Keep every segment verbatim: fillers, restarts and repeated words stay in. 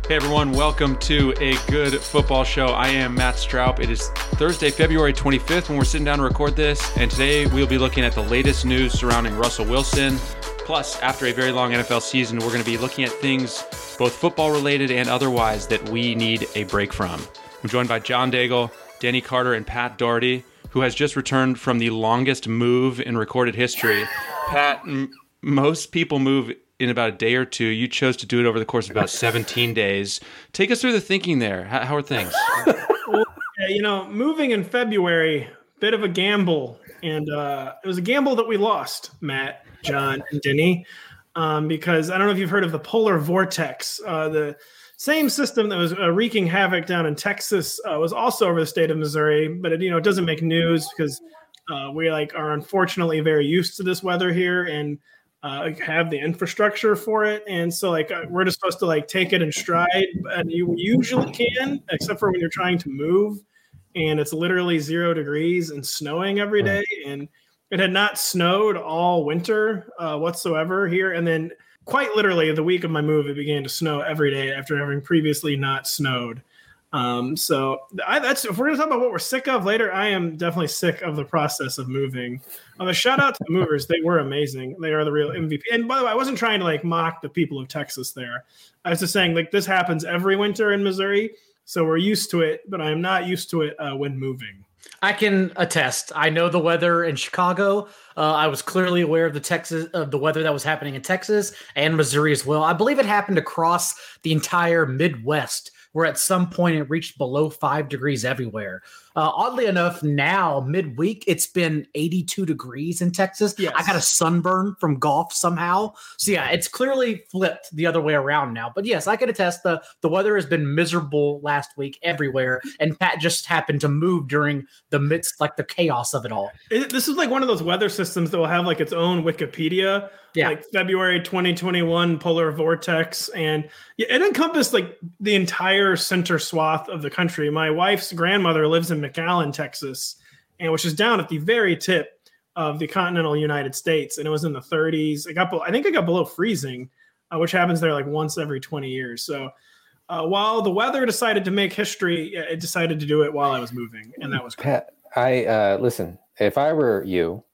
Hey everyone, welcome to A Good Football Show. I am Matt Stroup. It is Thursday, February twenty-fifth when we're sitting down to record this, and today we'll be looking at the latest news surrounding Russell Wilson. Plus, after a very long N F L season, we're going to be looking at things both football-related and otherwise that we need a break from. I'm joined by John Daigle, Danny Carter, and Pat Doherty, who has just returned from the longest move in recorded history. Pat, m- most people move in about a day or two. You chose to do it over the course of about seventeen days. Take us through the thinking there. How, how are things? Well, yeah, you know, moving in February, bit of a gamble. And uh, it was a gamble that we lost, Matt, John, and Denny, um, because I don't know if you've heard of the polar vortex. Uh, the same system that was uh, wreaking havoc down in Texas uh, was also over the state of Missouri, but it, you know, it doesn't make news because uh, we like are unfortunately very used to this weather here and uh, have the infrastructure for it. And so like uh, we're just supposed to like take it in stride, and you usually can, except for when you're trying to move and it's literally zero degrees and snowing every day. And it had not snowed all winter uh, whatsoever here. And then quite literally the week of my move, it began to snow every day after having previously not snowed. Um, so I, that's, if we're going to talk about what we're sick of later, I am definitely sick of the process of moving. Um, a shout out to the movers. They were amazing. They are the real M V P. And by the way, I wasn't trying to like mock the people of Texas there. I was just saying like this happens every winter in Missouri. So we're used to it, but I'm not used to it uh, when moving. I can attest. I know the weather in Chicago. Uh, I was clearly aware of the Texas of the weather that was happening in Texas and Missouri as well. I believe it happened across the entire Midwest, where at some point it reached below five degrees everywhere. Uh, oddly enough, now midweek it's been eighty-two degrees in Texas. Yes. I got a sunburn from golf somehow. So yeah, it's clearly flipped the other way around now. But yes, I can attest the the weather has been miserable last week everywhere, and Pat just happened to move during the midst like the chaos of it all. It, this is like one of those weather systems that will have like its own Wikipedia. Yeah. Like February twenty twenty-one polar vortex, and it encompassed like the entire center swath of the country. My wife's grandmother lives in McAllen, Texas, and which is down at the very tip of the continental United States, and it was in the thirties. It got, I think, it got below freezing, uh, which happens there like once every twenty years. So, uh, while the weather decided to make history, it decided to do it while I was moving, and that was cool. Pat. I uh, listen. If I were you,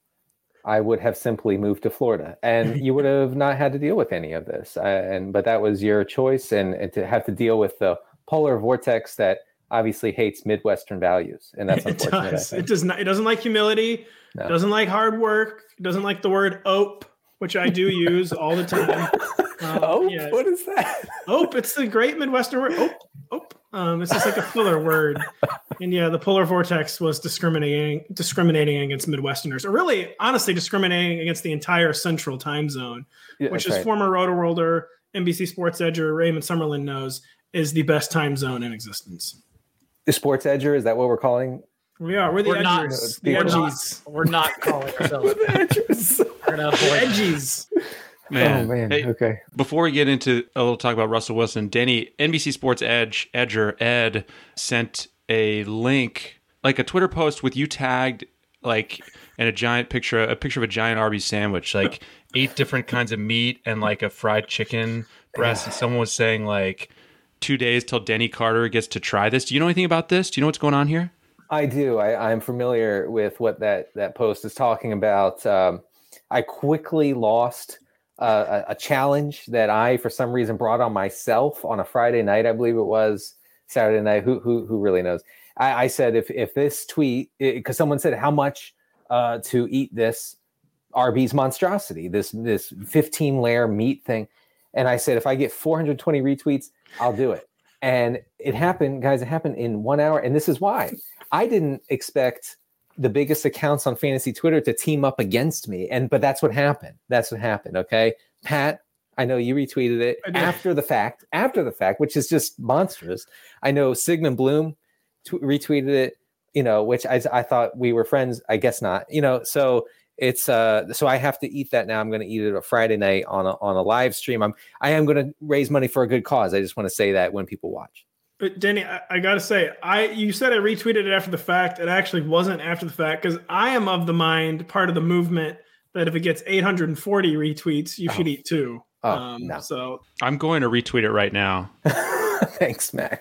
I would have simply moved to Florida, and you would have not had to deal with any of this. Uh, and but that was your choice, and, and to have to deal with the polar vortex that obviously hates Midwestern values, and that's unfortunate. It does. It does not. It doesn't like humility. No. It doesn't like hard work. It doesn't like the word "ope," which I do use all the time. Um, ope? Yeah. What is that? Ope. It's the great Midwestern word. Ope. Ope. Um, it's just like a filler word. And yeah, the polar vortex was discriminating discriminating against Midwesterners, or really, honestly, discriminating against the entire central time zone, yeah, which is right. Former Roto-Worlder, N B C Sports Edger Raymond Summerlin knows is the best time zone in existence. The Sports Edger, is that what we're calling? We are. We're the we're not, edgers. The we're edgies. Not, we're not calling ourselves the edgers. We're gonna avoid edgies. Man, oh, man. Hey, okay. Before we get into a little talk about Russell Wilson, Denny, N B C Sports Edge, Edger, Ed, sent a link, like a Twitter post with you tagged, like, and a giant picture, a picture of a giant Arby's sandwich, like eight different kinds of meat and like a fried chicken breast. And someone was saying like two days till Denny Carter gets to try this. Do you know anything about this? Do you know what's going on here? I do. I, I'm familiar with what that, that post is talking about. Um, I quickly lost Uh, a, a challenge that I, for some reason, brought on myself on a Friday night, I believe it was Saturday night. Who who who really knows? I, I said if if this tweet, because someone said how much uh, to eat this Arby's monstrosity, this this fifteen layer meat thing, and I said if I get four hundred twenty retweets, I'll do it. And it happened, guys. It happened in one hour, and this is why I didn't expect the biggest accounts on fantasy Twitter to team up against me. And, but that's what happened. That's what happened. Okay. Pat, I know you retweeted it after the fact, after the fact, which is just monstrous. I know Sigmund Bloom t- retweeted it, you know, which I, I thought we were friends. I guess not, you know, so it's, uh, so I have to eat that now. I'm going to eat it a Friday night on a, on a live stream. I'm, I am going to raise money for a good cause. I just want to say that when people watch. But Denny, I, I got to say, I you said I retweeted it after the fact. It actually wasn't after the fact because I am of the mind, part of the movement, that if it gets eight hundred forty retweets, you oh. should eat two. Oh, um, no. So I'm going to retweet it right now. Thanks, Matt.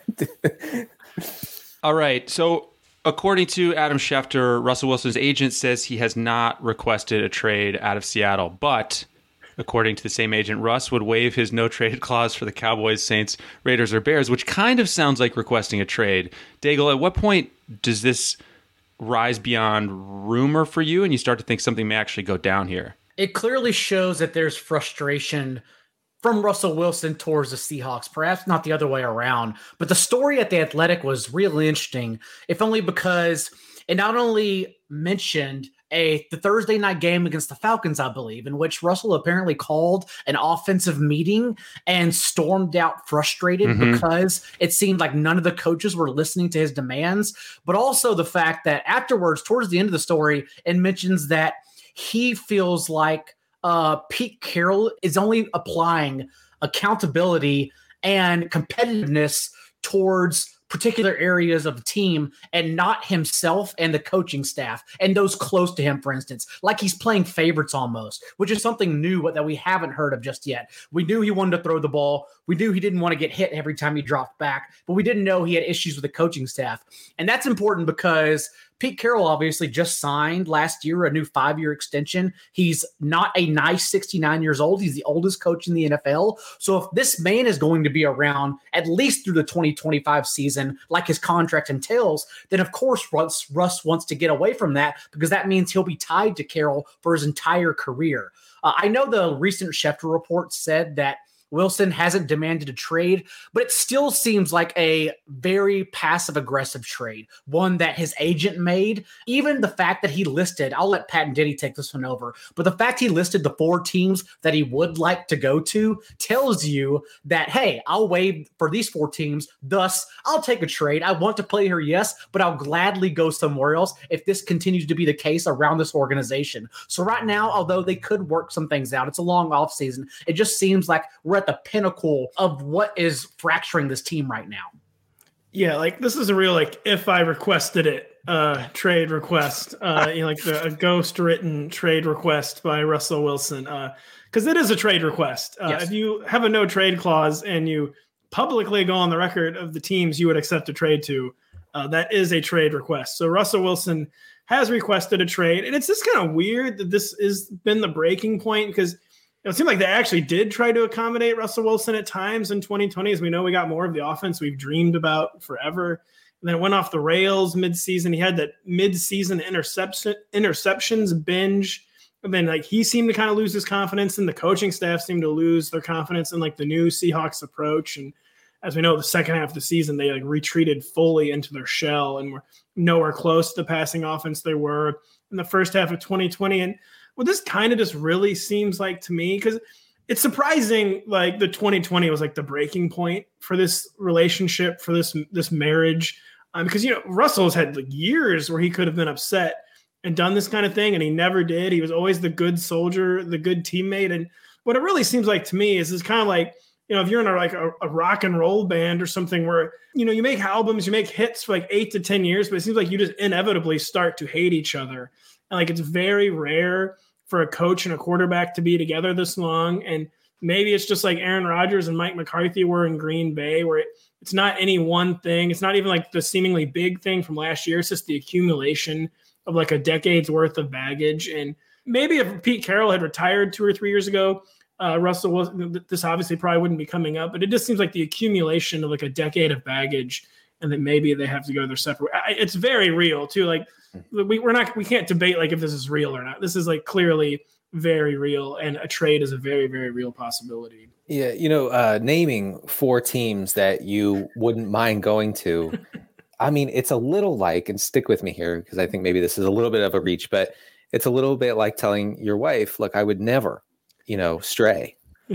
All right. So according to Adam Schefter, Russell Wilson's agent says he has not requested a trade out of Seattle, but according to the same agent, Russ would waive his no-trade clause for the Cowboys, Saints, Raiders, or Bears, which kind of sounds like requesting a trade. Daigle, at what point does this rise beyond rumor for you and you start to think something may actually go down here? It clearly shows that there's frustration from Russell Wilson towards the Seahawks, perhaps not the other way around. But the story at The Athletic was really interesting, if only because it not only mentioned a the Thursday night game against the Falcons, I believe, in which Russell apparently called an offensive meeting and stormed out frustrated mm-hmm. because it seemed like none of the coaches were listening to his demands, but also the fact that afterwards, towards the end of the story, it mentions that he feels like uh, Pete Carroll is only applying accountability and competitiveness towards particular areas of the team and not himself and the coaching staff and those close to him, for instance, like he's playing favorites almost, which is something new that we haven't heard of just yet. We knew he wanted to throw the ball. We knew he didn't want to get hit every time he dropped back, but we didn't know he had issues with the coaching staff. And that's important because Pete Carroll obviously just signed last year a new five-year extension. He's not a nice sixty-nine years old. He's the oldest coach in the N F L. So if this man is going to be around at least through the twenty twenty-five season, like his contract entails, then of course Russ, Russ wants to get away from that because that means he'll be tied to Carroll for his entire career. Uh, I know the recent Schefter report said that Wilson hasn't demanded a trade, but it still seems like a very passive-aggressive trade, one that his agent made. Even the fact that he listed, I'll let Pat and Diddy take this one over, but the fact he listed the four teams that he would like to go to tells you that, hey, I'll waive for these four teams, thus I'll take a trade. I want to play here, yes, but I'll gladly go somewhere else if this continues to be the case around this organization. So right now, although they could work some things out, it's a long offseason, it just seems like we're at the pinnacle of what is fracturing this team right now. Yeah, like this is a real like if I requested it uh trade request, uh you know, like the, a ghost written trade request by Russell Wilson, uh because it is a trade request. Uh, yes. If you have a no trade clause and you publicly go on the record of the teams you would accept a trade to, uh, that is a trade request. So Russell Wilson has requested a trade, and it's just kind of weird that this has been the breaking point because it seemed like they actually did try to accommodate Russell Wilson at times in twenty twenty. As we know, we got more of the offense we've dreamed about forever. And then it went off the rails midseason. He had that midseason interception interceptions binge. And then like he seemed to kind of lose his confidence, and the coaching staff seemed to lose their confidence in like the new Seahawks approach. And as we know, the second half of the season, they like retreated fully into their shell and were nowhere close to the passing offense they were in the first half of twenty twenty. And what this kind of just really seems like to me, because it's surprising, like the twenty twenty was like the breaking point for this relationship, for this this marriage, um, because you know Russell's had like years where he could have been upset and done this kind of thing, and he never did. He was always the good soldier, the good teammate, and what it really seems like to me is it's kind of like, you know, if you're in a, like a, a rock and roll band or something where, you know, you make albums, you make hits for like eight to ten years, but it seems like you just inevitably start to hate each other, and like it's very rare for a coach and a quarterback to be together this long. And maybe it's just like Aaron Rodgers and Mike McCarthy were in Green Bay, where it, it's not any one thing. It's not even like the seemingly big thing from last year. It's just the accumulation of like a decade's worth of baggage. And maybe if Pete Carroll had retired two or three years ago, uh, Russell was, this obviously probably wouldn't be coming up, but it just seems like the accumulation of like a decade of baggage, and that maybe they have to go their separate. It's very real too. Like we, we're not, we can't debate like if this is real or not. This is like clearly very real, and a trade is a very, very real possibility. Yeah. You know, uh, naming four teams that you wouldn't mind going to, I mean, it's a little like, and stick with me here, because I think maybe this is a little bit of a reach, but it's a little bit like telling your wife, look, I would never, you know, stray.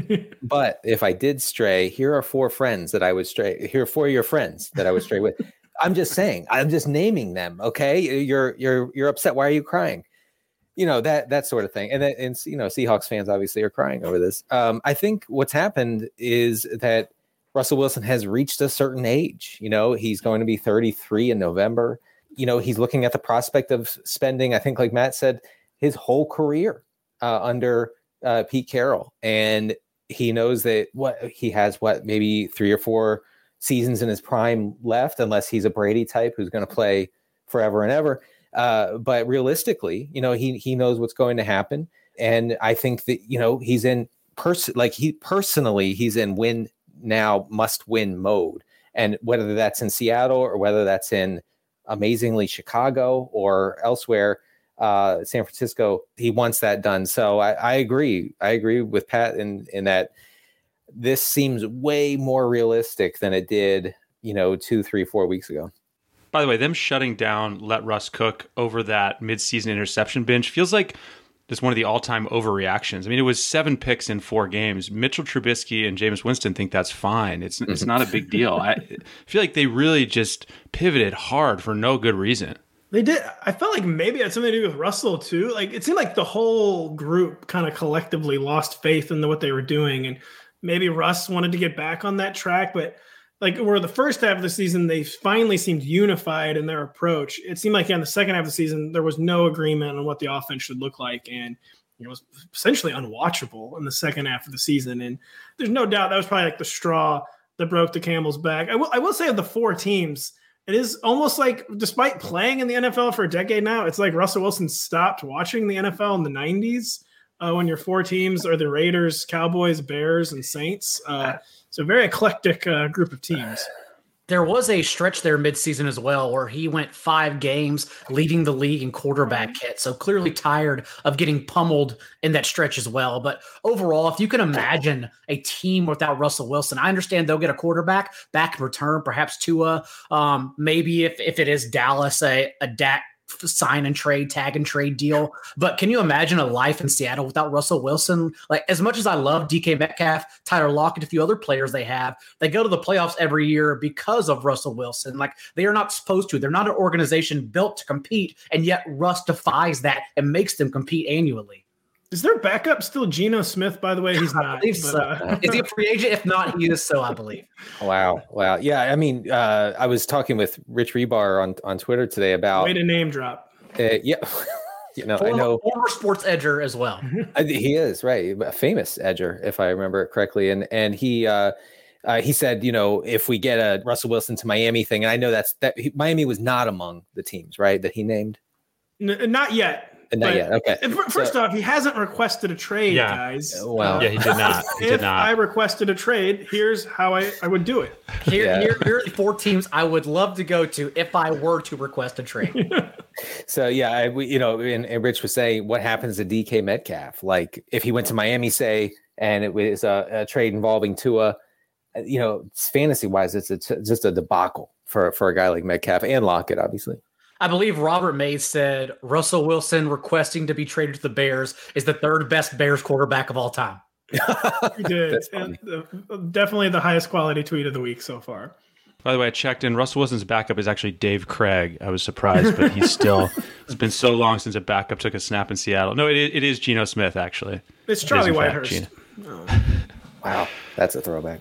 But if I did stray, here are four friends that I would stray. Here are four of your friends that I would stray with. I'm just saying, I'm just naming them. Okay. You're, you're, you're upset. Why are you crying? You know, that, that sort of thing. And then, and you know, Seahawks fans obviously are crying over this. Um, I think what's happened is that Russell Wilson has reached a certain age. You know, he's going to be thirty-three in November. You know, he's looking at the prospect of spending, I think, like Matt said, his whole career uh, under uh, Pete Carroll. And he knows that what he has, what, maybe three or four seasons in his prime left, unless he's a Brady type who's going to play forever and ever. Uh, but realistically, you know, he he knows what's going to happen. And I think that, you know, he's in person like he personally, he's in win now, must win mode. And whether that's in Seattle or whether that's in amazingly Chicago or elsewhere, uh, San Francisco, he wants that done. So I, I agree. I agree with Pat in, in that this seems way more realistic than it did, you know, two, three, four weeks ago. By the way, them shutting down Let Russ Cook over that midseason interception binge feels like just one of the all-time overreactions. I mean, it was seven picks in four games. Mitchell Trubisky and Jameis Winston think that's fine. It's it's not a big deal. I feel like they really just pivoted hard for no good reason. They did. I felt like maybe it had something to do with Russell too. Like it seemed like the whole group kind of collectively lost faith in the, what they were doing, and maybe Russ wanted to get back on that track, but like where the first half of the season, they finally seemed unified in their approach. It seemed like in the second half of the season, there was no agreement on what the offense should look like. And it was essentially unwatchable in the second half of the season. And there's no doubt that was probably like the straw that broke the camel's back. I will, I will say of the four teams, it is almost like, despite playing in the N F L for a decade now, it's like Russell Wilson stopped watching the N F L in the nineties uh, when your four teams are the Raiders, Cowboys, Bears, and Saints. Uh, so a very eclectic uh, group of teams. There was a stretch there midseason as well where he went five games leading the league in quarterback hit. So clearly tired of getting pummeled in that stretch as well. But overall, if you can imagine a team without Russell Wilson, I understand they'll get a quarterback back in return, perhaps Tua. Um, maybe if, if it is Dallas, a, a Dak sign and trade, tag and trade deal. But can you imagine a life in Seattle without Russell Wilson? Like, as much as I love D K Metcalf, Tyler Lockett, a few other players they have, they go to the playoffs every year because of Russell Wilson. Like, they are not supposed to. They're not an organization built to compete, and yet Russ defies that and makes them compete annually. Is their backup still Geno Smith, by the way? He's not. I believe but, so. uh, Is he a free agent? If not, he is so, I believe. Wow. Wow. Yeah. I mean, uh, I was talking with Rich Rebar on, on Twitter today about. Way to name drop. Uh, yeah. you know, Former, I know. Former sports edger as well. I, he is, right. A famous edger, if I remember it correctly. And and he uh, uh, he said, you know, if we get a Russell Wilson to Miami thing, and I know that's that he, Miami was not among the teams, right, that he named? N- not yet. Not yet. Okay. First so, off, he hasn't requested a trade, yeah. guys. Well, uh, yeah, he did not. He if did not. I requested a trade, here's how I, I would do it. Here, Yeah. here, here are the four teams I would love to go to if I were to request a trade. So yeah, I, we, you know, and, and Rich was saying, what happens to D K Metcalf? Like, if he went to Miami, say, and it was a, a trade involving Tua, you know, fantasy wise, it's, it's just a debacle for for a guy like Metcalf and Lockett, obviously. I believe Robert Mays said Russell Wilson requesting to be traded to the Bears is the third best Bears quarterback of all time. He did. And, uh, definitely the highest quality tweet of the week so far. By the way, I checked in. Russell Wilson's backup is actually Dave Craig. I was surprised, but he's still. It's been so long since a backup took a snap in Seattle. No, it, it is Geno Smith, actually. It's Charlie it is, in fact, Whitehurst. Geno. Oh. Wow, that's a throwback.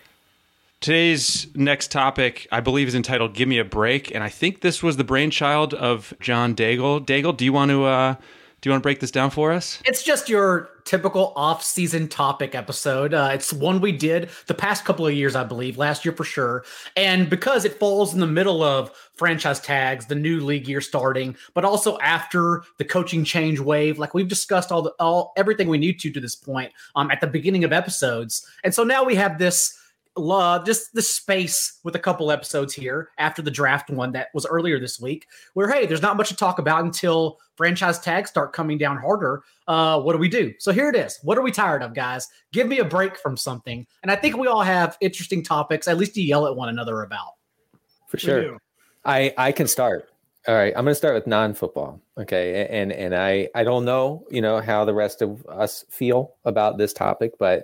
Today's next topic, I believe, is entitled "Give Me a Break," and I think this was the brainchild of John Daigle. Daigle, do you want to uh, do you want to break this down for us? It's just your typical off-season topic episode. Uh, it's one we did the past couple of years, I believe, last year for sure. And because it falls in the middle of franchise tags, the new league year starting, but also after the coaching change wave, like we've discussed all the all everything we need to to this point um, at the beginning of episodes. And so now we have this. Love just the space with a couple episodes here after the draft one that was earlier this week where, hey, there's not much to talk about until franchise tags start coming down harder. Uh, what do we do? So here it is. What are we tired of, guys? Give me a break from something. And I think we all have interesting topics, at least to yell at one another about. For sure. I, I can start. All right. I'm going to start with non-football. Okay. And, and I, I don't know, you know, how the rest of us feel about this topic, but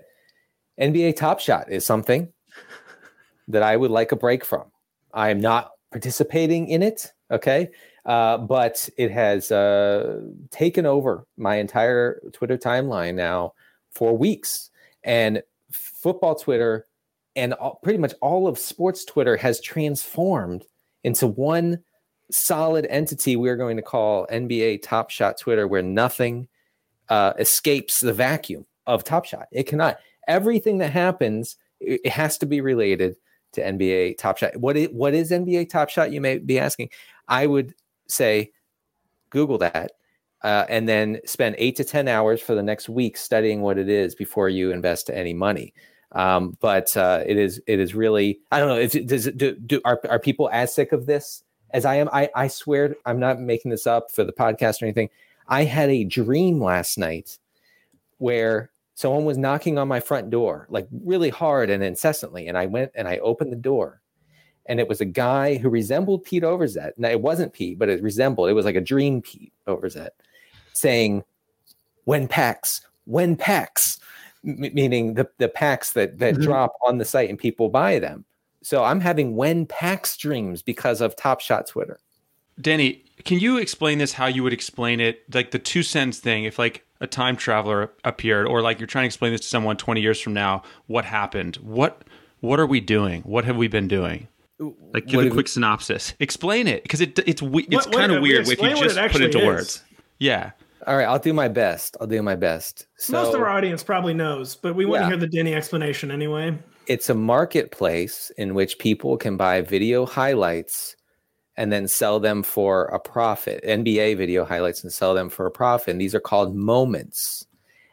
N B A Top Shot is something that I would like a break from. I am not participating in it, okay? Uh, but it has uh, taken over my entire Twitter timeline now for weeks. And football Twitter and all, pretty much all of sports Twitter has transformed into one solid entity we're going to call N B A Top Shot Twitter, where nothing uh, escapes the vacuum of Top Shot. It cannot. Everything that happens, it has to be related to N B A Top Shot. What is, what is N B A Top Shot? You may be asking. I would say Google that uh, and then spend eight to ten hours for the next week studying what it is before you invest any money. Um, but uh, it is it is really, I don't know. Is it, does it, do, do are are people as sick of this as I am? I I swear I'm not making this up for the podcast or anything. I had a dream last night where someone was knocking on my front door, like really hard and incessantly. And I went and I opened the door, and it was a guy who resembled Pete Overzet. Now, it wasn't Pete, but it resembled, it was like a dream Pete Overzet saying, when packs, when packs, m- meaning the, the packs that, that mm-hmm. drop on the site and people buy them. So I'm having when packs dreams because of Top Shot Twitter. Danny, can you explain this, how you would explain it? Like the two cents thing, if like a time traveler appeared, or like you're trying to explain this to someone twenty years from now, what happened? What, what are we doing? What have we been doing? Like give a quick we... synopsis. Explain it. Because it, it's, it's kind of weird if you just put it into is. words. Yeah. All right. I'll do my best. I'll do my best. So, most of our audience probably knows, but we want yeah. to hear the Denny explanation anyway. It's a marketplace in which people can buy video highlights and then sell them for a profit, N B A video highlights and sell them for a profit. And these are called moments.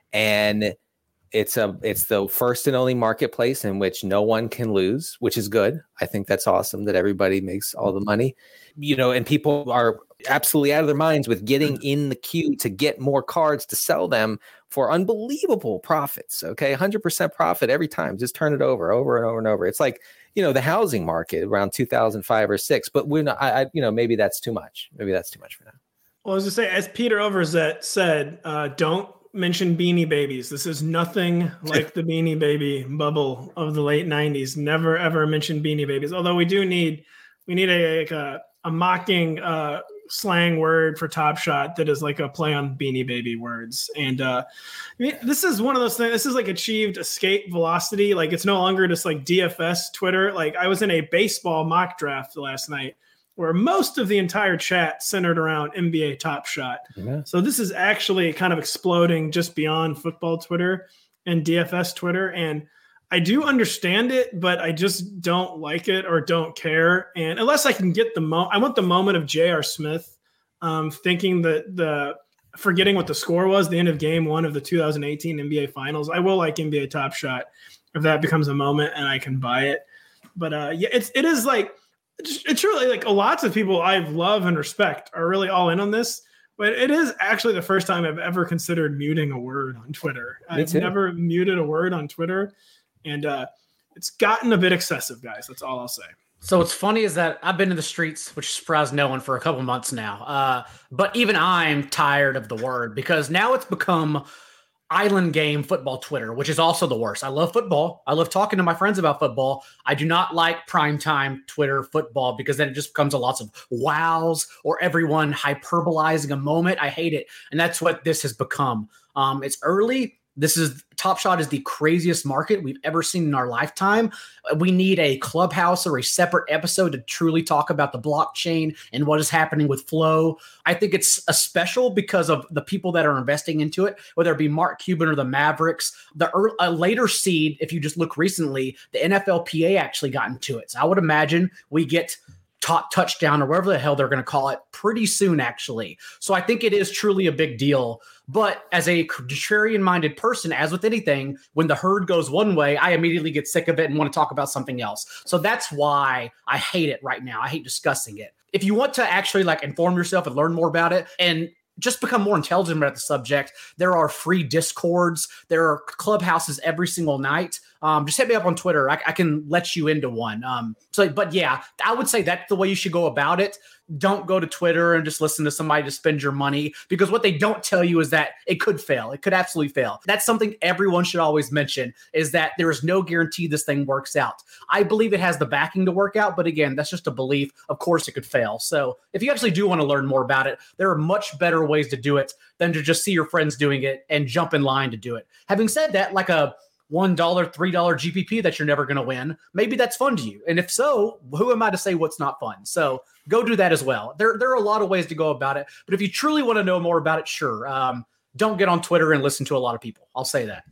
And it's a it's the first and only marketplace in which no one can lose, which is good. I think that's awesome that everybody makes all the money. You know, and people are absolutely out of their minds with getting in the queue to get more cards to sell them for unbelievable profits. Okay, one hundred percent profit every time. Just turn it over, over and over and over. It's like, you know, the housing market around two thousand five or six, but we're not, I, I, you know, maybe that's too much. Maybe that's too much for now. Well, I was just saying, as Peter Overzet said, uh, don't mention Beanie Babies. This is nothing like the Beanie Baby bubble of the late nineties. Never, ever mention Beanie Babies. Although we do need, we need a, like a, a mocking uh, slang word for Top Shot that is like a play on Beanie Baby words. And uh, I mean, this is one of those things, this is like achieved escape velocity. Like it's no longer just like D F S Twitter. Like I was in a baseball mock draft last night where most of the entire chat centered around N B A Top Shot. Yeah. So this is actually kind of exploding just beyond football Twitter and D F S Twitter. And I do understand it, but I just don't like it or don't care. And unless I can get the mo, I want the moment of J R. Smith um, thinking that the forgetting what the score was, the end of game one of the two thousand eighteen N B A Finals. I will like N B A Top Shot if that becomes a moment and I can buy it. But uh, yeah, it's it is like it's, it's really like lots of people I love and respect are really all in on this. But it is actually the first time I've ever considered muting a word on Twitter. Me I've too. never muted a word on Twitter. And uh, it's gotten a bit excessive, guys. That's all I'll say. So what's funny is that I've been in the streets, which surprised no one, for a couple months now. Uh, but even I'm tired of the word because now it's become island game football Twitter, which is also the worst. I love football. I love talking to my friends about football. I do not like primetime Twitter football because then it just becomes a lots of wows or everyone hyperbolizing a moment. I hate it. And that's what this has become. Um, it's early. This is Top Shot is the craziest market we've ever seen in our lifetime. We need a clubhouse or a separate episode to truly talk about the blockchain and what is happening with Flow. I think it's a special because of the people that are investing into it, whether it be Mark Cuban or the Mavericks. The early, a later seed, if you just look recently, the N F L P A actually got into it. So I would imagine we get Top Touchdown or whatever the hell they're going to call it pretty soon, actually. So I think it is truly a big deal. But as a contrarian-minded person, as with anything, when the herd goes one way, I immediately get sick of it and want to talk about something else. So that's why I hate it right now. I hate discussing it. If you want to actually like inform yourself and learn more about it and just become more intelligent about the subject, there are free Discords. There are clubhouses every single night. Um, just hit me up on Twitter. I, I can let you into one. Um, so, but yeah, I would say that's the way you should go about it. Don't go to Twitter and just listen to somebody to spend your money, because what they don't tell you is that it could fail. It could absolutely fail. That's something everyone should always mention, is that there is no guarantee this thing works out. I believe it has the backing to work out, but again, that's just a belief. Of course it could fail. So if you actually do want to learn more about it, there are much better ways to do it than to just see your friends doing it and jump in line to do it. Having said that, like a one dollar, three dollar G P P that you're never going to win, maybe that's fun to you. And if so, who am I to say what's not fun? So go do that as well. There, there are a lot of ways to go about it. But if you truly want to know more about it, sure. Um, don't get on Twitter and listen to a lot of people. I'll say that.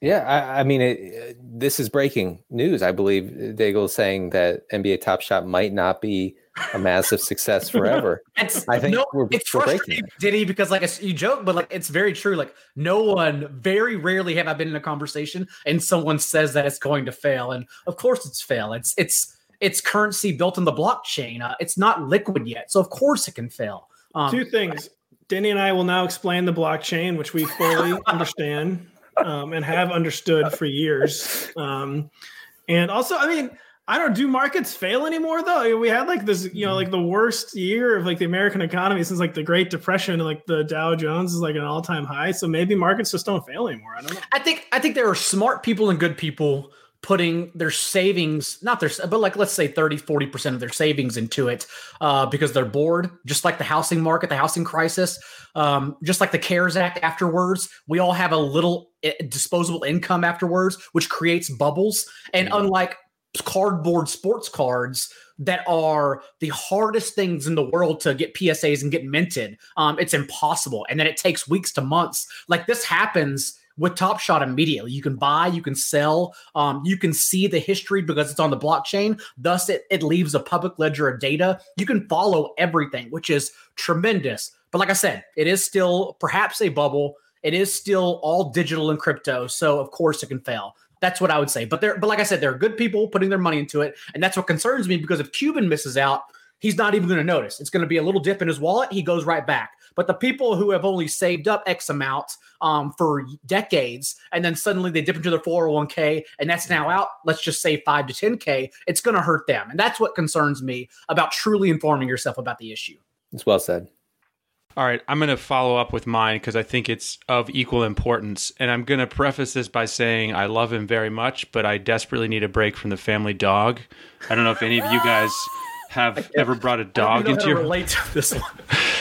Yeah, I, I mean, it, this is breaking news. I believe Daigle is saying that N B A Top Shot might not be a massive success forever. It's, I think no, we're, it's we're frustrating, Diddy, because like you joke, but like it's very true. Like no one, very rarely have I been in a conversation and someone says that it's going to fail, and of course it's fail. It's it's it's currency built in the blockchain. Uh, it's not liquid yet, so of course it can fail. Um, Two things. Denny and I will now explain the blockchain, which we fully understand. Um, and have understood for years. Um, and also, I mean, I don't do markets fail anymore though. I mean, we had like this, you know, like the worst year of like the American economy since like the Great Depression, and like the Dow Jones is like an all time high. So maybe markets just don't fail anymore. I don't know. I think I think there are smart people and good people putting their savings, not their, but like, let's say thirty, forty percent of their savings into it uh, because they're bored, just like the housing market, the housing crisis, um, just like the CARES Act afterwards. We all have a little disposable income afterwards, which creates bubbles. And mm-hmm. unlike cardboard sports cards that are the hardest things in the world to get P S As and get minted, um, it's impossible. And then it takes weeks to months. Like this happens with Top Shot immediately. You can buy, you can sell, um, you can see the history because it's on the blockchain. Thus, it, it leaves a public ledger of data. You can follow everything, which is tremendous. But like I said, it is still perhaps a bubble. It is still all digital and crypto. So of course it can fail. That's what I would say. But there, but like I said, there are good people putting their money into it. And that's what concerns me, because if Cuban misses out, he's not even going to notice. It's going to be a little dip in his wallet. He goes right back. But the people who have only saved up X amount um, for decades, and then suddenly they dip into their four oh one k, and that's now out, let's just say five to ten K, it's going to hurt them. And that's what concerns me about truly informing yourself about the issue. It's well said. All right, I'm going to follow up with mine because I think it's of equal importance. And I'm going to preface this by saying I love him very much, but I desperately need a break from the family dog. I don't know if any of you guys have ever brought a dog into your... relate to this one.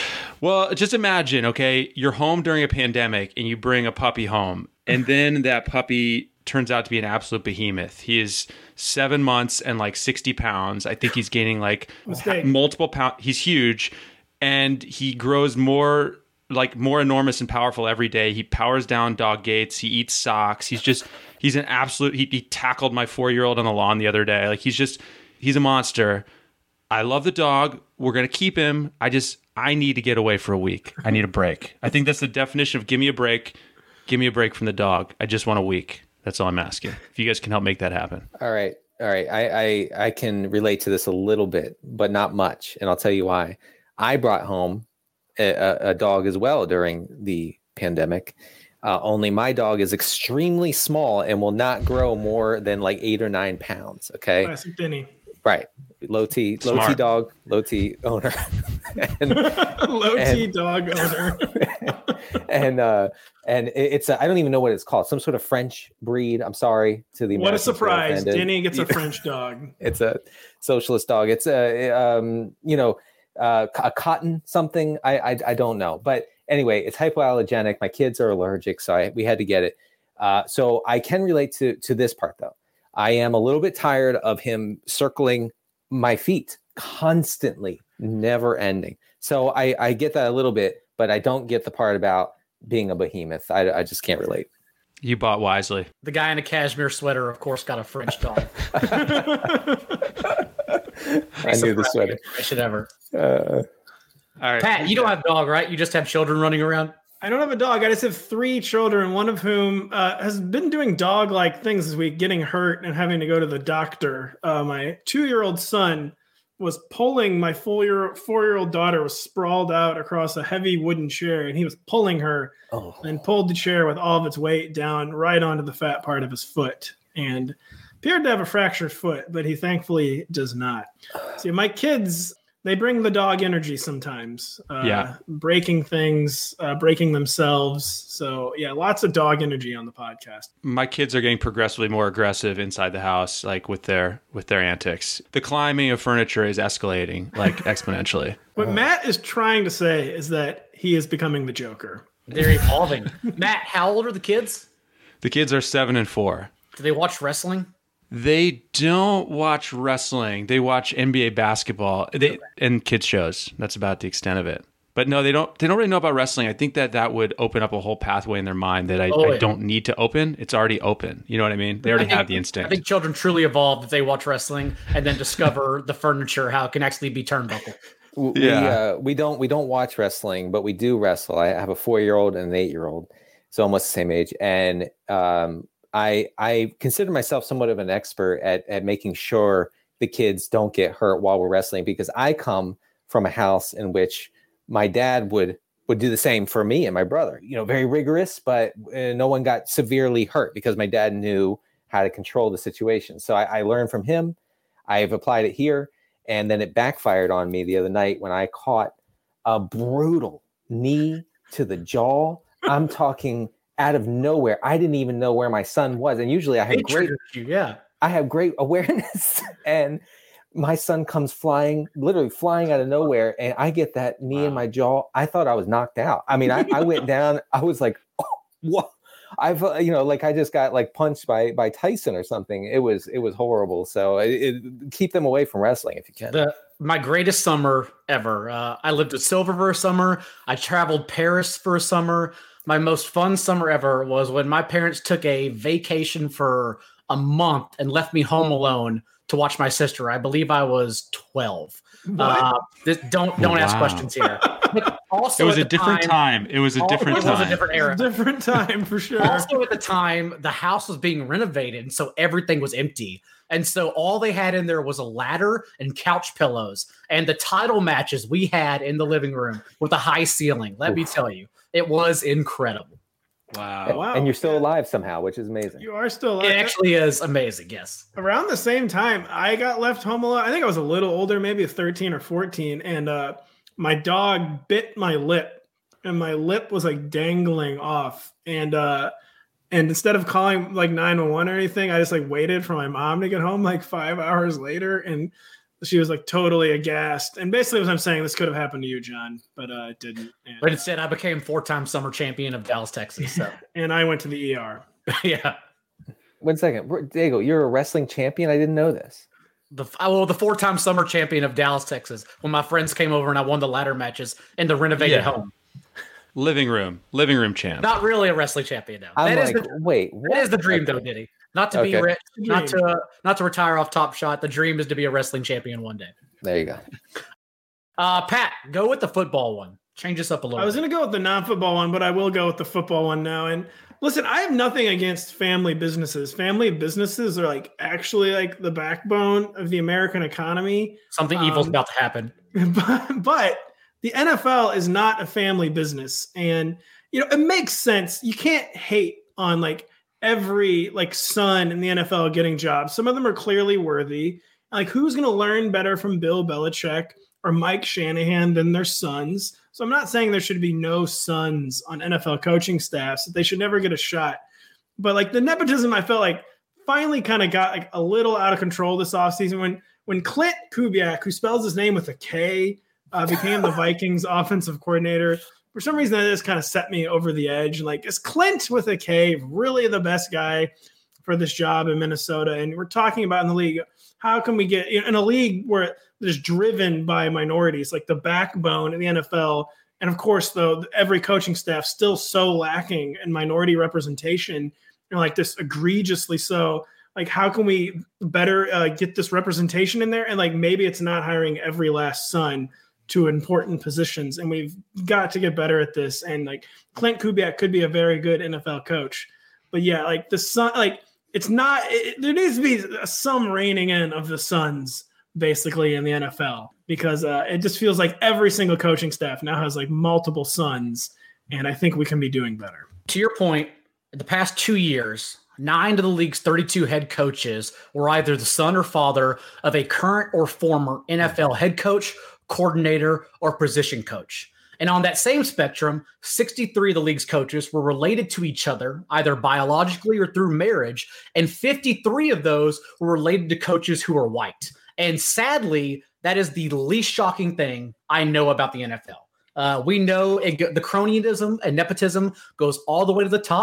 Well, just imagine, okay, you're home during a pandemic and you bring a puppy home, and then that puppy turns out to be an absolute behemoth. He is seven months and like sixty pounds. I think he's gaining like Mistake. multiple pounds. He's huge, and he grows more like more enormous and powerful every day. He powers down dog gates. He eats socks. He's just, he's an absolute, he, he tackled my four-year-old on the lawn the other day. Like he's just, he's a monster. I love the dog. We're going to keep him. I just, I need to get away for a week. I need a break. I think that's the definition of give me a break. Give me a break from the dog. I just want a week. That's all I'm asking. If you guys can help make that happen. All right. All right. I, I, I can relate to this a little bit, but not much. And I'll tell you why. I brought home a, a dog as well during the pandemic. Uh, only my dog is extremely small and will not grow more than like eight or nine pounds. Okay. Classic Denny. Right. Low T, low T dog, low T owner. and, low T dog owner. and uh, and it's a, I don't even know what it's called. Some sort of French breed. I'm sorry to the What a surprise! Denny gets a French dog. It's a socialist dog. It's a um, you know uh, a cotton something. I, I I don't know. But anyway, it's hypoallergenic. My kids are allergic, so I, we had to get it. Uh, so I can relate to to this part though. I am a little bit tired of him circling my feet constantly, never ending. So I, I get that a little bit, but I don't get the part about being a behemoth. I, I just can't relate. You bought wisely. The guy in a cashmere sweater, of course, got a French dog. I knew the sweater. I should ever. Uh, All right, Pat, you don't have a dog, right? You just have children running around? I don't have a dog. I just have three children, one of whom uh, has been doing dog-like things this week, getting hurt and having to go to the doctor. Uh, my two-year-old son was pulling my four-year four-year-old daughter was sprawled out across a heavy wooden chair, and he was pulling her oh. and pulled the chair with all of its weight down right onto the fat part of his foot, and appeared to have a fractured foot, but he thankfully does not. See, my kids... They bring the dog energy sometimes. Uh, yeah. Breaking things, uh, breaking themselves. So, yeah, lots of dog energy on the podcast. My kids are getting progressively more aggressive inside the house, like with their with their antics. The climbing of furniture is escalating, like exponentially. What oh. Matt is trying to say is that he is becoming the Joker. They're evolving. Matt, how old are the kids? The kids are seven and four. Do they watch wrestling? They don't watch wrestling. They watch N B A basketball they, and kids shows. That's about the extent of it. But no, they don't. They don't really know about wrestling. I think that that would open up a whole pathway in their mind that I, Oh, I yeah. don't need to open. It's already open. You know what I mean? They already I think- have the I instinct. think children truly evolve if they watch wrestling and then discover the furniture, how it can actually be turnbuckle. W- Yeah. We, uh, we don't we don't watch wrestling, but we do wrestle. I have a four year old and an eight year old, so almost the same age. And um, I I consider myself somewhat of an expert at at making sure the kids don't get hurt while we're wrestling, because I come from a house in which my dad would would do the same for me and my brother. You know, very rigorous, but uh, no one got severely hurt because my dad knew how to control the situation. So I, I learned from him. I've applied it here. And then it backfired on me the other night when I caught a brutal knee to the jaw. I'm talking out of nowhere. I didn't even know where my son was. And usually I have It great, triggered you, yeah. I have great awareness. And my son comes flying, literally flying out of nowhere. And I get that knee in Wow. my jaw. I thought I was knocked out. I mean, I, I went down. I was like, oh, what? I've, uh, you know, like I just got like punched by by Tyson or something. It was it was horrible. So it, it, keep them away from wrestling if you can. The my greatest summer ever. Uh, I lived at Silver for a summer. I traveled Paris for a summer. My most fun summer ever was when my parents took a vacation for a month and left me home alone to watch my sister. I believe I was twelve. Uh, this, don't don't ask Wow. questions here. But also It was at a the different time. It was a Oh, different it was a time. different era. Different time for sure. Also, at the time, the house was being renovated, so everything was empty. And so all they had in there was a ladder and couch pillows. And the title matches we had in the living room with a high ceiling, let me tell you, it was incredible. Wow. Wow. And you're still alive somehow, which is amazing. You are still It actually is amazing, yes. around the same time I got left home alone. I think I was a little older, maybe thirteen or fourteen, and uh my dog bit my lip, and my lip was like dangling off, and uh and instead of calling like nine one one or anything, I just like waited for my mom to get home like five hours later, and she was like totally aghast. And basically what I'm saying, this could have happened to you, John, but uh it didn't. And, But instead, I became four-time summer champion of Dallas, Texas. So, and I went to the E R. yeah. One second, Diego, you're a wrestling champion. I didn't know this. The well, the four-time summer champion of Dallas, Texas. When my friends came over and I won the ladder matches in the renovated Yeah. home. Living room. Living room champ. Not really a wrestling champion, though. I'm That is like, the, wait, that is the dream, Okay. though, Diddy. Not to be Okay. rich, not Dream. to not to retire off Top Shot. The dream is to be a wrestling champion one day. There you go. Uh, Pat, go with the football one. Change this up a little. I was bit. going to go with the non-football one, but I will go with the football one now. And listen, I have nothing against family businesses. Family businesses are like actually like the backbone of the American economy. Something evil's um, about to happen. But, but the N F L is not a family business. And, you know, it makes sense. You can't hate on like every like son in the N F L getting jobs. Some of them are clearly worthy. Like, who's going to learn better from Bill Belichick or Mike Shanahan than their sons? So I'm not saying there should be no sons on N F L coaching staffs, that they should never get a shot. But like the nepotism, I felt like finally kind of got like a little out of control this offseason when when Clint Kubiak, who spells his name with a K, uh, became the Vikings offensive coordinator. For some reason, that just kind of set me over the edge. Like, is Clint with a K really the best guy for this job in Minnesota? And we're talking about in the league, how can we get in a league where it is driven by minorities, like the backbone of the N F L? And of course, though, every coaching staff still so lacking in minority representation, and like this egregiously so. Like, how can we better uh, get this representation in there? And like, maybe it's not hiring every last son to important positions, and we've got to get better at this. And like, Clint Kubiak could be a very good N F L coach, but yeah, like the son, like it's not. It, there needs to be some reining in of the sons, basically, in the N F L, because uh, it just feels like every single coaching staff now has like multiple sons, and I think we can be doing better. To your point, in the past two years, nine of the league's thirty-two head coaches were either the son or father of a current or former N F L head coach, coordinator, or position coach. And on that same spectrum, sixty-three of the league's coaches were related to each other, either biologically or through marriage, and fifty-three of those were related to coaches who are white. And sadly, that is the least shocking thing I know about the N F L. Uh, we know it, the cronyism and nepotism goes all the way to the top.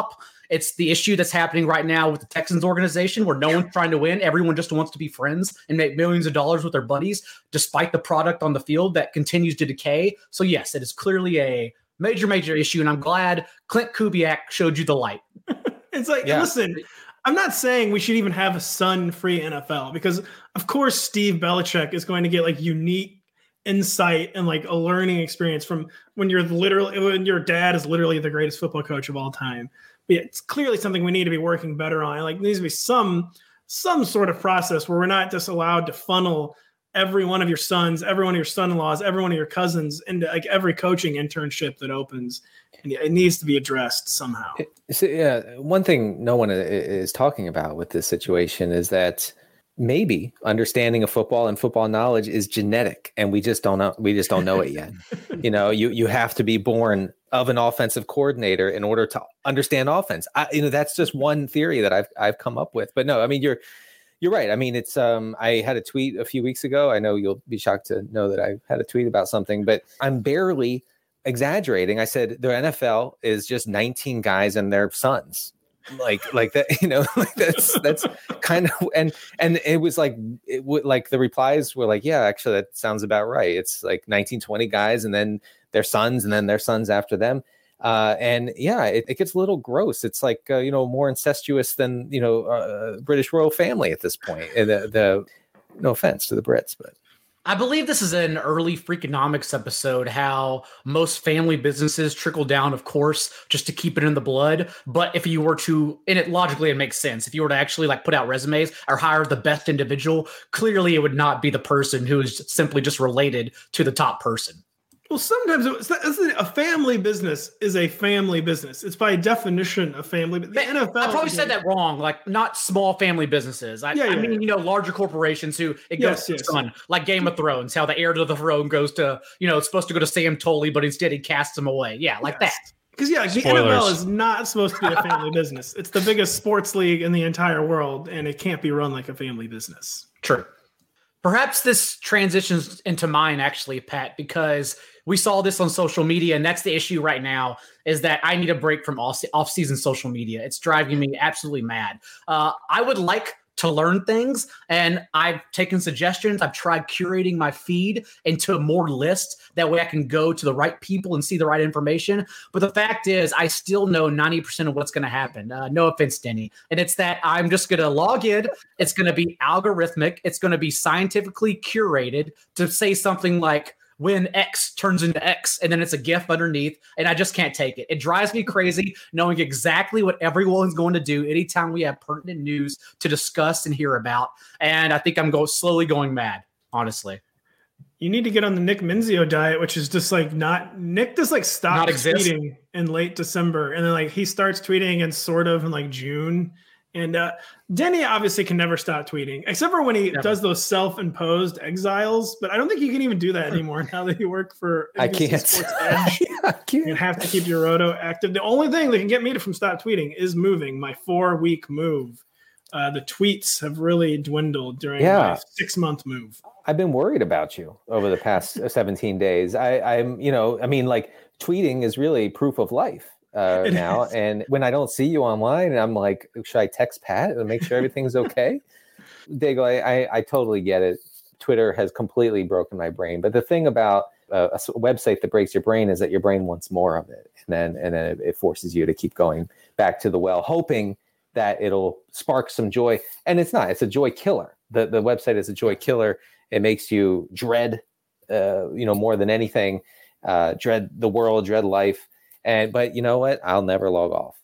It's the issue that's happening right now with the Texans organization where no one's trying to win. Everyone just wants to be friends and make millions of dollars with their buddies, despite the product on the field that continues to decay. So yes, it is clearly a major, major issue. And I'm glad Clint Kubiak showed you the light. It's like, yeah. Listen, I'm not saying we should even have a sun-free N F L because, of course, Steve Belichick is going to get like unique insight and like a learning experience from when you're literally when your dad is literally the greatest football coach of all time. But yeah, it's clearly something we need to be working better on. Like, there needs to be some some sort of process where we're not just allowed to funnel every one of your sons, every one of your son-in-laws, every one of your cousins into like every coaching internship that opens. And it needs to be addressed somehow. So, yeah, one thing no one is talking about with this situation is that maybe understanding of football and football knowledge is genetic, and we just don't know. We just don't know it yet. You know, you you have to be born of an offensive coordinator in order to understand offense. I, you know, that's just one theory that I've I've come up with. But no, I mean, you're you're right. I mean, it's um, I had a tweet a few weeks ago. I know you'll be shocked to know that I had a tweet about something, but I'm barely exaggerating. I said the N F L is just nineteen guys and their sons. like like that, you know, like that's that's kind of, and and it was like it would like the replies were like, yeah, actually that sounds about right. It's like nineteen, twenty guys and then their sons and then their sons after them. Uh, and yeah, it, it gets a little gross. It's like, uh, you know, more incestuous than, you know, uh, British royal family at this point. And the, the no offense to the Brits, but I believe this is an early Freakonomics episode, how most family businesses trickle down, of course, just to keep it in the blood. But if you were to, and it logically, it makes sense. If you were to actually like put out resumes or hire the best individual, clearly it would not be the person who is simply just related to the top person. Well, sometimes it's not, it's a family business is a family business. It's by definition a family. The N F L. I probably said that wrong. Like not small family businesses. I, yeah, yeah, I mean, yeah. you know, larger corporations who it yes, goes yes. to son, like Game of Thrones, how the heir to the throne goes to, you know, it's supposed to go to Sam Tully, but instead he casts him away. Yeah, like yes. that. Because yeah, the N F L is not supposed to be a family business. It's the biggest sports league in the entire world, and it can't be run like a family business. True. Perhaps this transitions into mine, actually, Pat, because we saw this on social media, and that's the issue right now, is that I need a break from off-season social media. It's driving me absolutely mad. Uh, I would like to learn things, and I've taken suggestions. I've tried curating my feed into more lists. That way I can go to the right people and see the right information. But the fact is, I still know ninety percent of what's going to happen. Uh, no offense, Denny. And it's that I'm just going to log in. It's going to be algorithmic. It's going to be scientifically curated to say something like, when X turns into X, and then it's a GIF underneath, and I just can't take it. It drives me crazy knowing exactly what everyone's going to do anytime we have pertinent news to discuss and hear about. And I think I'm go slowly going mad, honestly. You need to get on the Nick Minzio diet, which is just like not Nick just like stopped tweeting in late December, and then like he starts tweeting and sort of in like June. And uh, Denny obviously can never stop tweeting, except for when he never. does those self-imposed exiles. But I don't think you can even do that anymore now that you work for I can't. Sports Edge. I can't. You have to keep your roto active. The only thing that can get me to from stop tweeting is moving, my four-week move. Uh, the tweets have really dwindled during yeah. my six-month move. I've been worried about you over the past seventeen days. I, I'm, you know, I mean, like tweeting is really proof of life. Uh, now is. And when I don't see you online, and I'm like, should I text Pat and make sure everything's okay? Dago, I, I I totally get it. Twitter has completely broken my brain. But the thing about uh, a website that breaks your brain is that your brain wants more of it, and then and then it, it forces you to keep going back to the well, hoping that it'll spark some joy. And it's not. It's a joy killer. The the website is a joy killer. It makes you dread, uh, you know, more than anything, uh, dread the world, dread life. And but you know what? I'll never log off.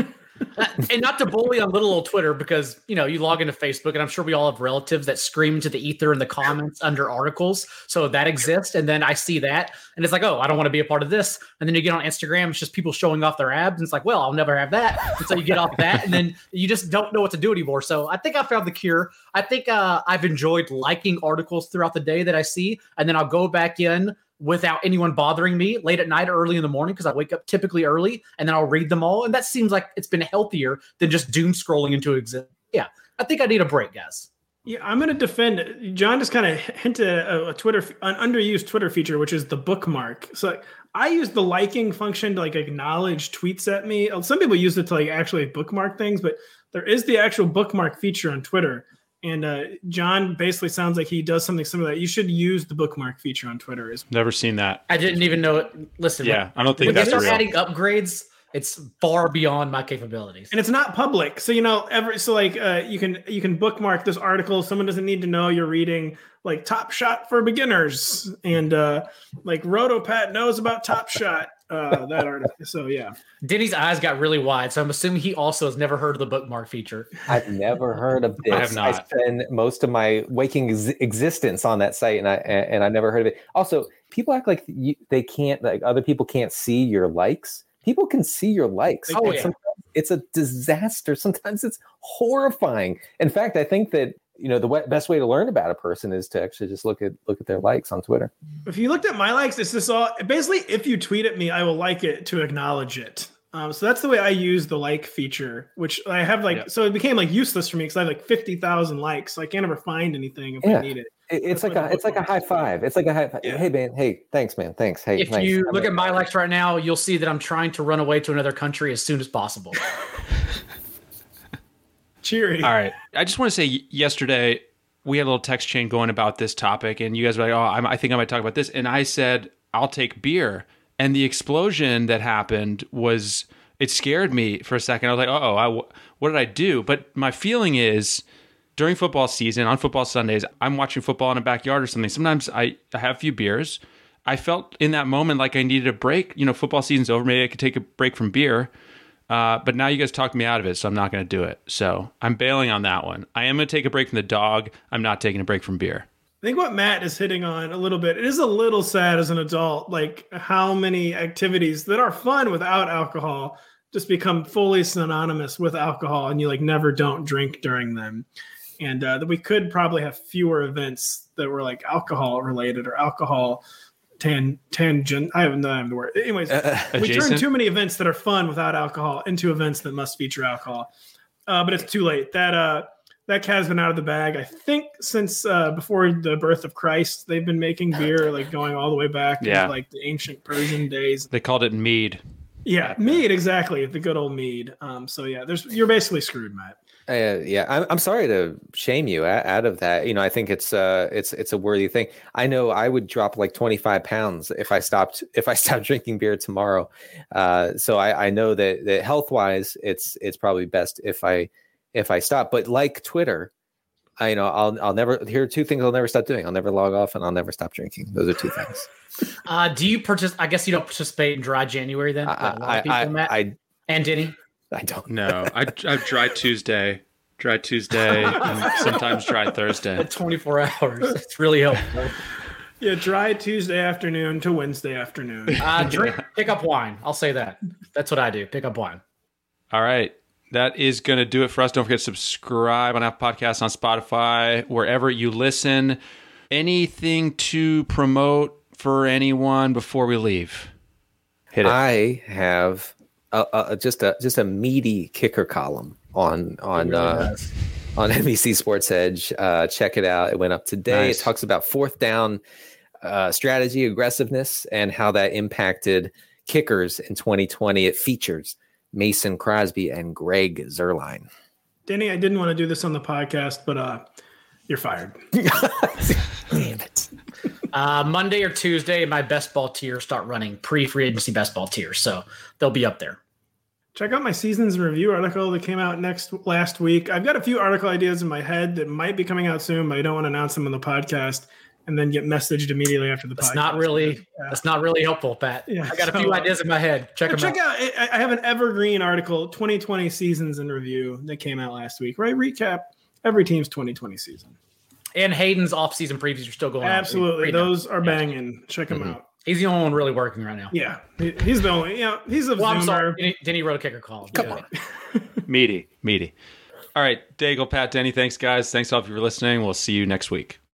And not to bully on little old Twitter, because you know you log into Facebook, and I'm sure we all have relatives that scream into the ether in the comments under articles. So that exists, and then I see that, and it's like, oh, I don't want to be a part of this. And then you get on Instagram, it's just people showing off their abs, and it's like, well, I'll never have that. And so you get off that, and then you just don't know what to do anymore. So I think I found the cure. I think uh, I've enjoyed liking articles throughout the day that I see, and then I'll go back in without anyone bothering me late at night or early in the morning, because I wake up typically early, and then I'll read them all. And that seems like it's been healthier than just doom scrolling into existence. Yeah, I think I need a break, guys. Yeah, I'm going to defend it. John just kind of hinted at a Twitter, an underused Twitter feature, which is the bookmark. So I use the liking function to like acknowledge tweets at me. Some people use it to like actually bookmark things, but there is the actual bookmark feature on Twitter. And uh, John basically sounds like he does something similar. You should use the bookmark feature on Twitter. As well. Never seen that. I didn't even know it. Listen, Yeah, when, I don't think when that's they start real. adding upgrades, it's far beyond my capabilities. And it's not public, so you know every so like uh, you can you can bookmark this article. Someone doesn't need to know you're reading like Top Shot for beginners, and uh, like Rotopat knows about Top Shot. Uh, that article. So yeah, Denny's eyes got really wide, so I'm assuming he also has never heard of the bookmark feature. I've never heard of this. I have not. I spend most of my waking ex- existence on that site, and I and I never heard of it. Also, people act like you, they can't, like other people can't see your likes. People can see your likes. Oh, And yeah. sometimes it's a disaster. Sometimes it's horrifying. In fact, I think that you know the w- best way to learn about a person is to actually just look at look at their likes on Twitter. if you looked at my likes, it's just all basically if you tweet at me, I will like it to acknowledge it. Um, so that's the way I use the like feature, which I have like. Yeah. So it became like useless for me because I have like fifty thousand likes, so I can't ever find anything if Yeah. I need it. It- it's That's like what a it's like a high five. It's like a high five. Yeah. Hey man, hey, thanks man, thanks. Hey, If thanks. you I'm look a- at my likes right now, you'll see that I'm trying to run away to another country as soon as possible. Cheery. All right. I just want to say y- yesterday we had a little text chain going about this topic, and you guys were like, oh, I'm, I think I might talk about this. And I said, I'll take beer. And the explosion that happened was, it scared me for a second. I was like, uh-oh, I, what did I do? But my feeling is during football season, on football Sundays, I'm watching football in a backyard or something. Sometimes I, I have a few beers. I felt in that moment like I needed a break. You know, football season's over. Maybe I could take a break from beer. Uh, but now you guys talked me out of it, so I'm not going to do it. So I'm bailing on that one. I am going to take a break from the dog. I'm not taking a break from beer. I think what Matt is hitting on a little bit, it is a little sad as an adult, like how many activities that are fun without alcohol just become fully synonymous with alcohol, and you like never don't drink during them. And uh, that we could probably have fewer events that were like alcohol related or alcohol tan tangent. I haven't done the word. Anyways, we turn Adjacent? too many events that are fun without alcohol into events that must feature alcohol. Uh, but it's too late. That uh, that cat's been out of the bag. I think since uh, before the birth of Christ, they've been making beer, like going all the way back Yeah. to like the ancient Persian days. They called it mead. Yeah, mead, exactly. The good old mead. Um, so yeah, there's you're basically screwed, Matt. Uh, yeah, I'm, I'm sorry to shame you out, out of that. You know, I think it's uh, it's it's a worthy thing. I know I would drop like twenty-five pounds if I stopped if I stopped drinking beer tomorrow. Uh, so I, I know that, that health wise, it's it's probably best if I if I stop. But like Twitter, I you know I'll I'll never. Here are two things I'll never stop doing. I'll never log off, and I'll never stop drinking. Those are two things. Uh, do you purchase? I guess you don't participate in Dry January then. like a lot I of people, I, Matt I and Denny. I don't. No, I, I dry Tuesday, dry Tuesday, and sometimes dry Thursday. At twenty-four hours, it's really helpful. Yeah, dry Tuesday afternoon to Wednesday afternoon. Uh, drink, pick up wine. I'll say that. That's what I do. Pick up wine. All right. That is going to do it for us. Don't forget to subscribe on Apple Podcasts, on Spotify, wherever you listen. Anything to promote for anyone before we leave? Hit it. I have a, a, just a just a meaty kicker column on on really uh, does. on N B C Sports Edge. Uh, check it out. It went up today. Nice. It talks about fourth down uh, strategy, aggressiveness, and how that impacted kickers in twenty twenty. It features Mason Crosby and Greg Zerline. Denny, I didn't want to do this on the podcast, but uh, you're fired. Damn it. Uh, Monday or Tuesday, my best ball tiers start running pre-free agency best ball tiers, so they'll be up there. Check out my seasons in review article that came out next last week. I've got a few article ideas in my head that might be coming out soon, but I don't want to announce them on the podcast and then get messaged immediately after the That's podcast. not really Yeah. that's not really helpful, Pat. Yeah, I got a so, few uh, ideas in my head. Check them Check out. out. I I have an evergreen article, twenty twenty seasons in review, that came out last week. Right, recap every team's twenty twenty season. And Hayden's off-season previews are still going on. Absolutely, Read them. those are banging. Check them Mhm. out. He's the only one really working right now. Yeah, he- he's the only. Yeah, he's a Well, I'm Zoomer. sorry. Denny, Denny wrote a kicker column. Come Yeah. on. Meaty, meaty. All right. Daigle, Pat, Denny, thanks, guys. Thanks all of you for listening. We'll see you next week.